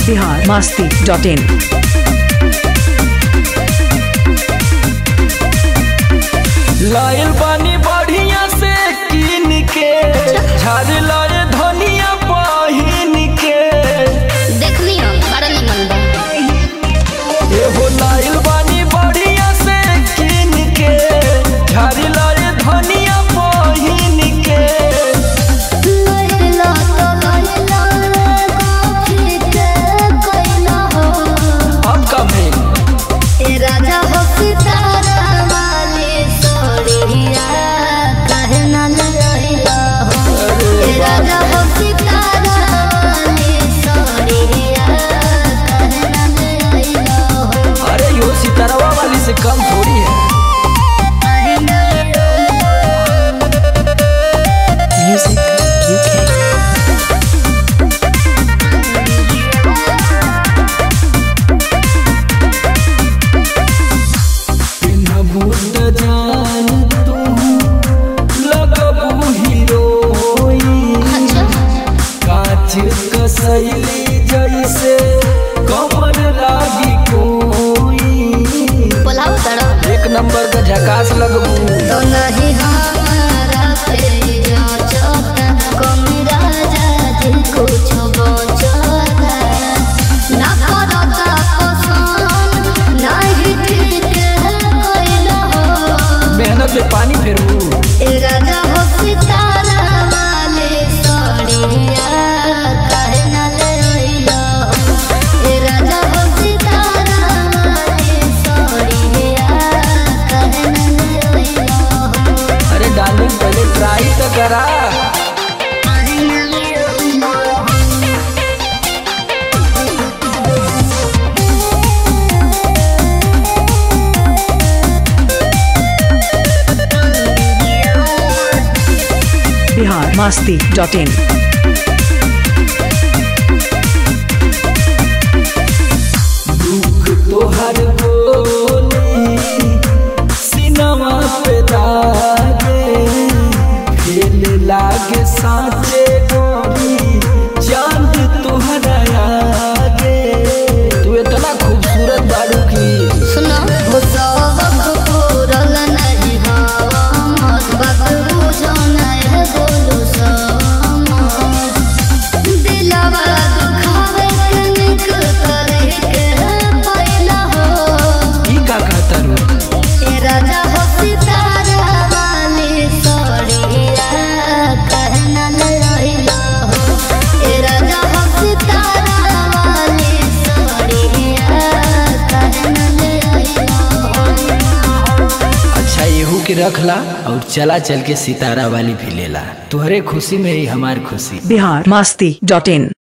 biharmasti.in। लायल पानी बढ़िया से कीन के झाड़ लाए धनिया पहिन के देखनी हो बड़ा निमन बा। एहो लायल पानी बढ़िया से कीन के झाड़ लाए धनिया पहिन के लैला तो लैला गोफी के कोइला हो। अब कब है ए राजा हो सितारा वाली सोड़िया कहे ना लैला हो। ए राजा हो सितारा वाली सोड़िया कहे ना लैला हो। अरे यो सितारवा वाली से कम थोड़ी है। Music UK। पिन्हबू त जान तू लगबू हीरोइन अच्छा कांच कसैली जैसे कमर लागी कोई बोलाओ तड़ो एक नंबर का झकास लगबू तो नहीं हमारा पे जाचता कमी राजा जी कुछ बचता ना करता पसंद नहीं ठीक है कोइला हो। मेहनत पे पानी फेरू ए राजा हो सितारा वाले सोड़िया कहे ना लैला हो। ए राजा हो सितारा वाले सोड़िया कहे ना लैला हो। अरे डार्लिंग पहले ट्राई तो करा biharmasti.in। दुख तोहर बोली सिनवा पे दागे खेल लागे साचे गोरी चांद तोहरा आगे तू इतना खूबसूरत बाड़ू की सुनो वो सबक पूरल नहीं हवा मत बात बुझो नहीं बोलो समझ दिलवा दुखावे के निक करे के पहला हो। ई का कहता रू ए राजा हो सितारा वाली सोड़िया कहे ना लैला हो। ए राजा हो सितारा वाली सोड़िया कहे ना लैला हो। अच्छा येहू के रख ला और चला चल के सितारा वाली भी ले ला तुहरे खुशी में ही हमार खुशी biharmasti.in।